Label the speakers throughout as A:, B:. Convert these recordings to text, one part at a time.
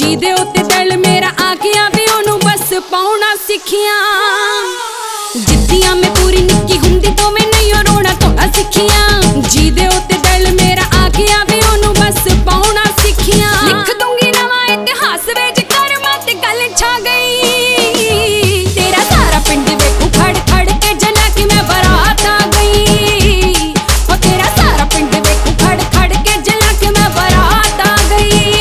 A: ਜਿਹਦੇ ਉੱਤੇ ਦਿਲ ਮੇਰਾ ਆ ਗਿਆ ਵੇ ਉਹਨੂੰ ਬਸ ਪਾਉਣਾ ਸਿੱਖਿਆ। ਜਿੱਦੀਆਂ ਮੈਂ ਪੂਰੀ ਨਿੱਕੀ ਹੁੰਦੀ ਤੋਂ ਮੈਂ ਨਹੀਂ ਰੋਣਾ ਧੋਣਾ ਸਿੱਖਿਆ। ਜਿਹਦੇ ਉੱਤੇ ਦਿਲ ਮੇਰਾ ਆ ਗਿਆ ਵੇ ਉਹਨੂੰ ਬਸ ਪਾਉਣਾ ਸਿੱਖਿਆ। ਲਿਖ ਦੂੰਗੀ ਨਵਾਂ ਇਤਿਹਾਸ ਵਿੱਚ ਕਰਮਾਂ ਤੇ ਗੱਲ ਛਾ ਗਈ। ਤੇਰਾ ਸਾਰਾ ਪਿੰਡ ਵੇਖੂ ਖੜ ਖੜ ਕੇ ਜਲਾ ਕੇ ਮੈਂ ਬਰਾਤ ਆ ਗਈ। ਉਹ ਤੇਰਾ ਸਾਰਾ ਪਿੰਡ ਵੇਖੂ ਖੜ ਖੜ ਕੇ ਜਲਾ ਕੇ ਮੈਂ ਬਰਾਤ ਆ ਗਈ।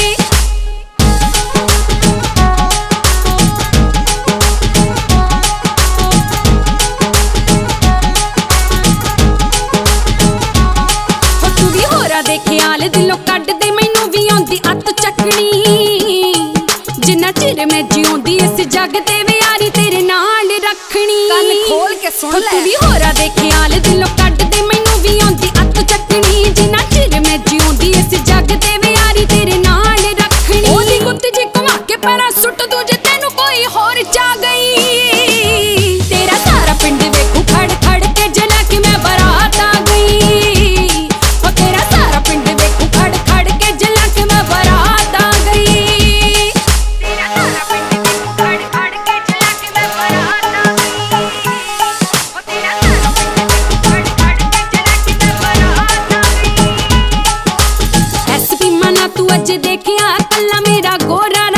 A: ਤੂੰ ਵੀ ਹੋਰਾਂ ਦੇ ਖਿਆਲ ਦਿਲੋਂ ਕੱਢਦੇ ਮੈਨੂੰ ਵੀ ਆਉਂਦੀ ਅੱਤ ਚੱਕਣੀ। ਜਿੰਨਾ ਚਿਰ ਮੈਂ ਜਿਉਂਦੀ ਇਸ ਜੱਗ ਤੇ ਵੀ ਯਾਰੀ ਤੇਰੇ ਨਾਲ ਰੱਖਣੀ।
B: ਕੰਨ ਖੋਲ ਕੇ ਸੁਣ ਲੈ।
A: ਤੂੰ ਵੀ ਹੋਰਾਂ ਦੇ ਖਿਆਲ ਦਿਲੋਂ ਕੱਢਦੇ ਮੈਨੂੰ ਵੀ ਆਉਂਦੀ ਅੱਤ ਚੱਕਣੀ। ਜਿੰਨਾ ਚਿਰ ਮੈਂ ਜਿਉਂਦੀ ਇਸ ਜੱਗ ਤੇ ਵੀ ਯਾਰੀ ਤੇਰੇ ਨਾਲ ਰੱਖਣੀ। ਉਹਦੀ ਗੁੱਤ ਜੀ ਘੁਮਾ ਕੇ ਪੈਰਾਂ ਸੁੱਟ ਦੂੰ ਜੇ ਤੈਨੂੰ ਕੋਈ ਹੋਰ ਚਾ ਗਈ। ਤੇਰਾ ਸਾਰਾ ਪਿੰਡ ਵੇਖੂ ਖੜ ਖੜ ਕੇ ਜਲਾ ਕੇ ਮੈਂ ਬਰਾਤ ਆ ਗਈ। ਉਹ ਤੇਰਾ ਸਾਰਾ ਪਿੰਡ ਵੇਖੂ ਖੜ ਖੜ ਕੇ ਜਲਾ ਕੇ ਮੈਂ ਬਰਾਤ ਆ ਗਈ। ਤੇਰਾ ਸਾਰਾ ਪਿੰਡ ਵੇਖੂ ਖੜ ਖੜ ਕੇ ਜਲਾ ਕੇ ਮੈਂ ਬਰਾਤ ਆ ਗਈ। ਉਹ ਤੇਰਾ ਸਾਰਾ ਪਿੰਡ ਵੇਖੂ ਖੜ ਖੜ ਕੇ ਜਲਾ ਕੇ ਮੈਂ ਬਰਾਤ ਆ ਗਈ। ਐਸਪੀ ਮਨਾ ਤੂੰ ਅੱਜ ਦੇਖਿਆ ਕੱਲਾ ਮੇਰਾ ਗੋਰਾ